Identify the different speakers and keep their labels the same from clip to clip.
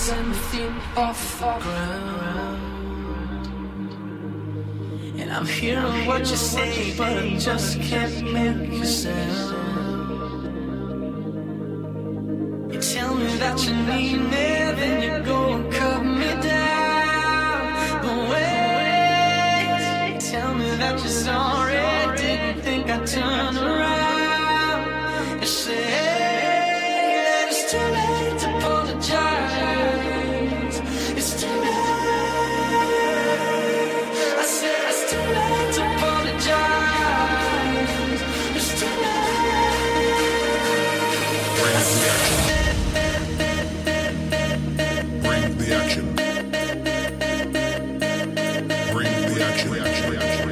Speaker 1: and feet off the ground. And I'm hearing what you say, but I just can't make a sound. You tell me that you need me, then you go and cut me down. But wait, tell me that you're sorry, didn't think I'd turn around. You say that it's too late to apologize. It's too late. I said it's too late to apologize. It's too late.
Speaker 2: Bring the action. Bring the action. Bring the action.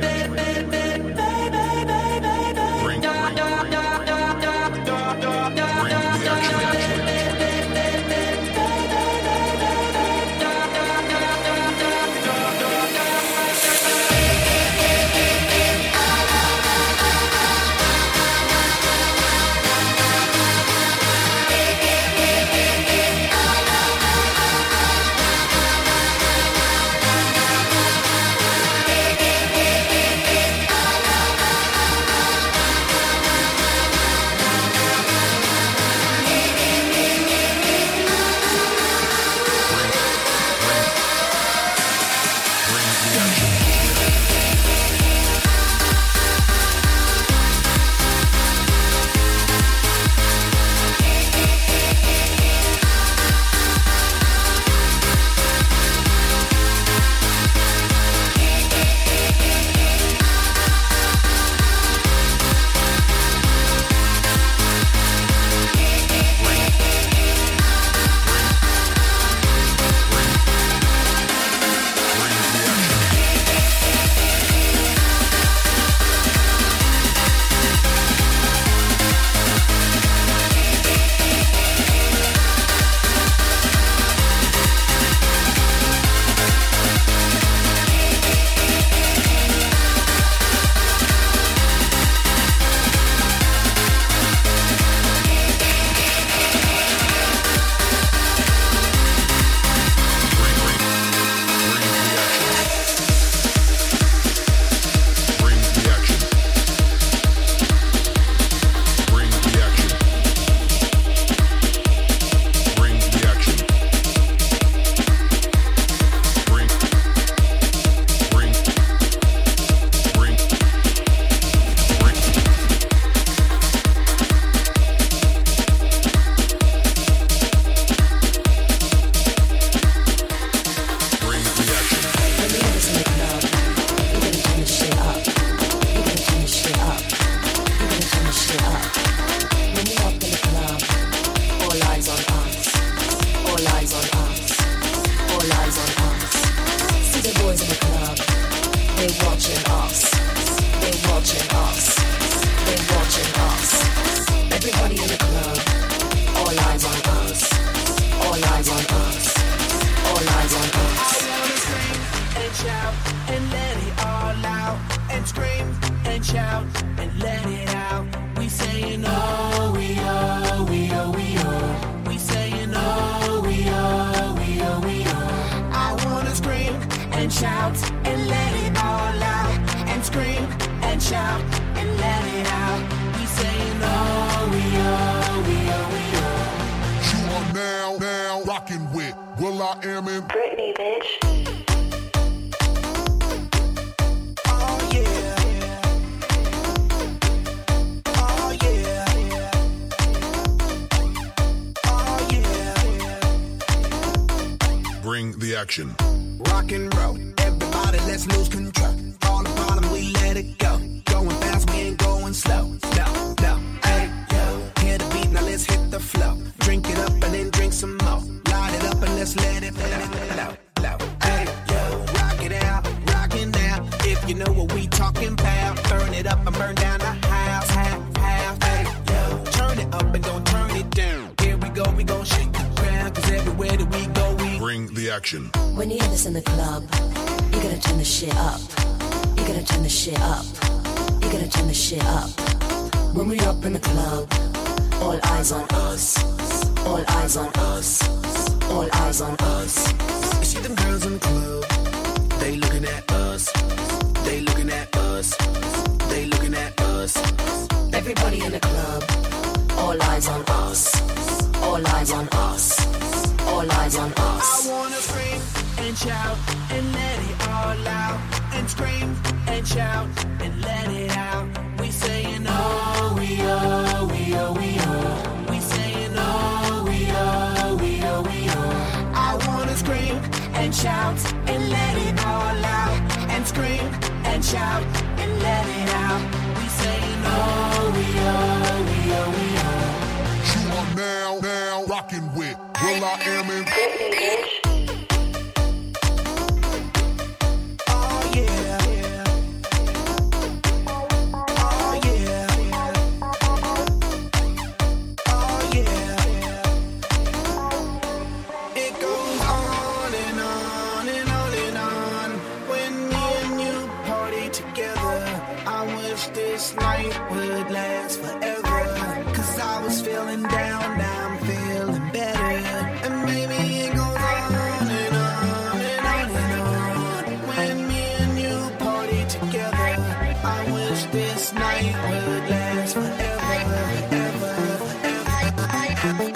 Speaker 3: Britney, bitch.
Speaker 2: Bring the action.
Speaker 4: Rock and roll, everybody, let's lose control. All the bottom, we let it go. Going fast, we ain't going slow. No, no, hey, yo. Hear the beat, now let's hit the flow. Drink it up and then drink some more. Light it up and let's let it flow. Hey, yo, rock it out, rockin' now. If you know what we talking about, burn it up and burn down the house. Hey, yo, turn it up and don't turn it down. Here we go, we gon' shake the ground, cause everywhere that we go, we
Speaker 2: bring the action.
Speaker 5: When you hear this in the club, you gotta turn the shit up. You gotta turn the shit up. You gotta turn the shit up. When we up in the club, all eyes on us. All eyes on us. All eyes on us.
Speaker 4: You see them girls in the club, they looking at us. They looking at us. They looking at us.
Speaker 5: Everybody in the club. All eyes on us. All eyes on us. All eyes on us.
Speaker 4: I wanna scream and shout and let it all out. And scream and shout and let it out. We saying oh, we oh, we oh, we oh. We saying oh, we oh, we oh, we oh. I wanna scream and shout and let it all out. And scream and shout and let it out. We saying oh, we oh, we oh, we oh.
Speaker 2: You are now rocking with Will I Am in
Speaker 3: Britney, bitch.
Speaker 4: Oh yeah. Oh yeah. Oh yeah. It goes on and on and on and on. When me and you party together, I wish this night would last forever. 'Cause I was feeling down, now I'm feeling better. And maybe it goes on and on and on and on. When me and you party together, I wish this night would last forever, forever, forever.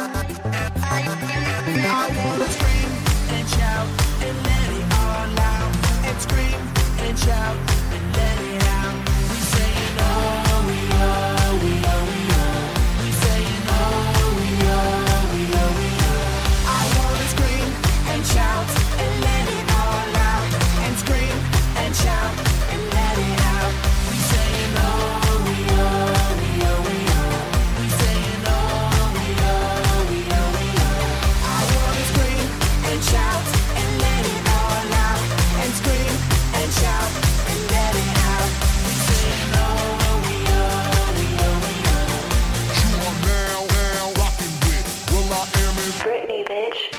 Speaker 4: I wanna scream and shout and let it all out. And scream and shout and let it out. We saying oh, we oh, we oh, we oh. We saying oh, we oh, we oh, we oh. I wanna scream and shout and let it all out. And scream and shout and let it out. We saying oh, we oh, we oh, we oh. We saying oh, we oh, we oh, we oh. I wanna scream and shout and let it all out. And scream and shout and let it out. We saying oh, we oh, we oh, we oh.
Speaker 2: You are now rocking with Will I Am in
Speaker 3: Britney, bitch.